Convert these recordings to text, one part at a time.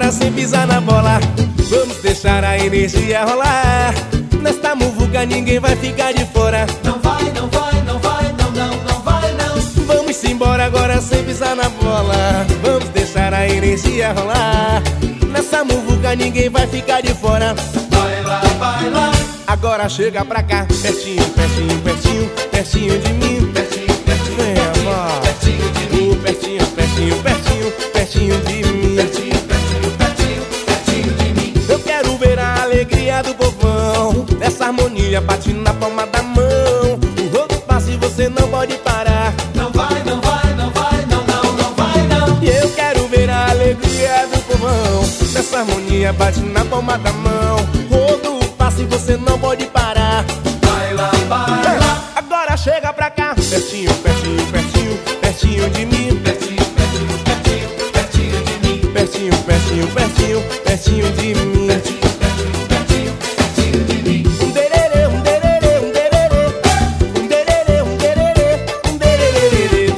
agora sem pisar na bola. Vamos deixar a energia rolar. Nesta muvuca ninguém vai ficar de fora. Não vai, não vai, não vai, não, não, não vai, não. Vamos embora agora sem pisar na bola. Vamos deixar a energia rolar. Nessa muvuca ninguém vai ficar de fora. Vai lá, vai lá. Agora chega pra cá, pertinho, pertinho, pertinho, pertinho de mim. Pertinho, pertinho, Vem, amor. pertinho de mim. Pertinho, pertinho, pertinho, pertinho de mim. Pertinho, pertinho, pertinho, pertinho de mim. Eu quero ver a alegria do povão. Essa harmonia bate na palma da mão. O rodo passa e você não pode parar. Não vai, não vai, não vai, não, não, não vai, não. E eu quero ver a alegria do povão. Essa harmonia bate na palma da mão. Rodo passa e você não pode parar. Vai lá, vai lá. Agora chega pra cá, pertinho, pertinho, pertinho, pertinho de mim. Pertinho, pertinho, pertinho, pertinho de mim. Pertinho, pertinho, pertinho, pertinho de mim. Pertinho, pertinho, pertinho, pertinho de mim. Um dererê, um dererê, um dererê. Um dererê, um dererê, um dererê.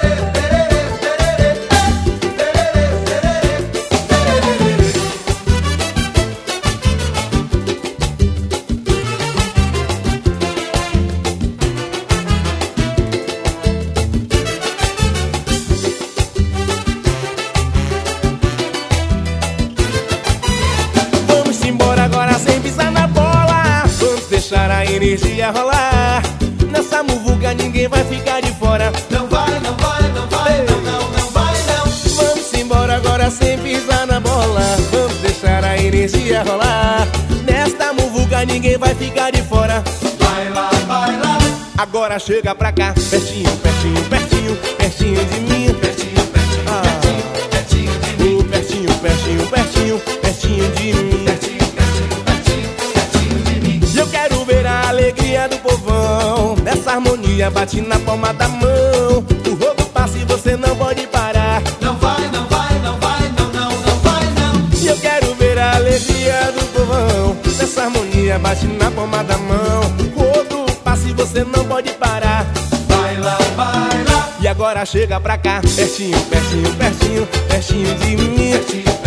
Vamos embora agora sem pisar na bola. Vamos deixar a energia rolar. Nessa muvuca ninguém vai ficar de fora. Não vai, não vai, não vai, não, não, não vai, não. Vamos embora agora sem pisar na bola. Vamos deixar a energia rolar. Nesta muvuca ninguém vai ficar de fora. Vai lá, vai lá. Agora chega pra cá, pertinho, pertinho, pertinho, pertinho de mim. Pertinho, pertinho, pertinho, pertinho de mim. Pertinho, pertinho, pertinho, pertinho de mim. Pertinho, pertinho, pertinho, pertinho de mim. E eu quero ver a alegria do povão. Nessa harmonia bate na palma da mão. O rodo passa e você não pode parar. Não vai, não vai, não vai, não, não, não vai, não. E eu quero ver a alegria do povão. Nessa harmonia bate na palma da mão. O rodo passa e você não pode parar. Vai lá, vai lá. E agora chega pra cá, pertinho, pertinho, pertinho, pertinho de mim. Pertinho,